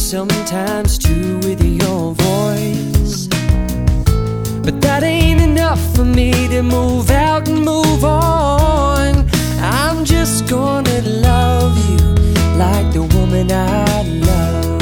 sometimes too with your voice. But that ain't enough for me to move out and move on. I'm just gonna love you like the woman I love.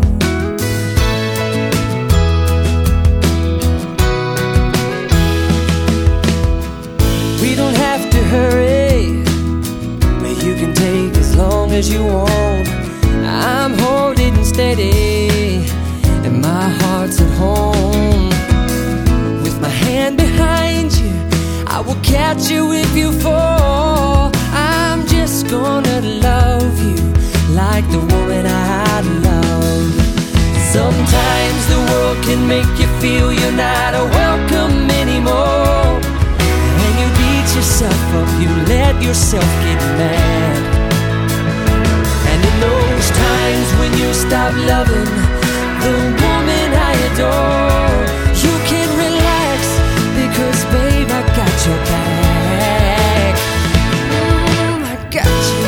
We don't have to hurry, but you can take as long as you want. I'm holding steady and my heart's at home. With my hand behind you, I will catch you if you fall. I'm just gonna love you like the woman I love. Sometimes the world can make you feel you're not welcome anymore, and you beat yourself up, you let yourself get mad. And in those times when you stop loving the woman I adore, you can relax because babe, I got your back. I got you.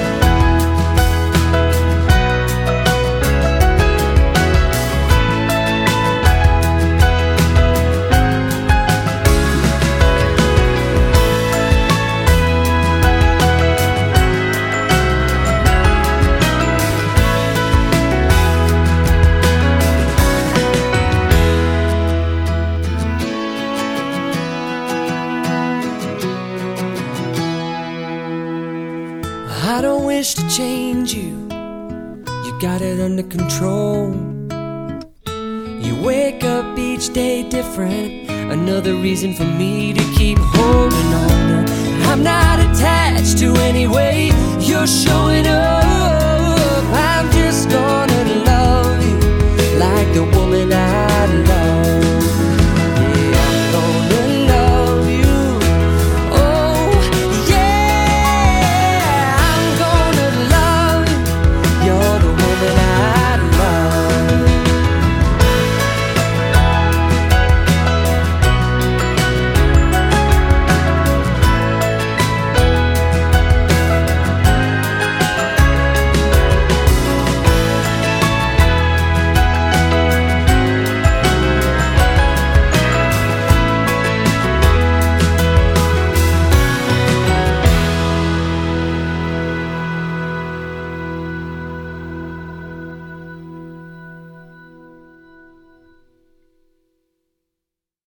I don't wish to change you, you got it under control. You wake up each day different, another reason for me to keep holding on. I'm not attached to any way you're showing up. I'm just gonna love you like the woman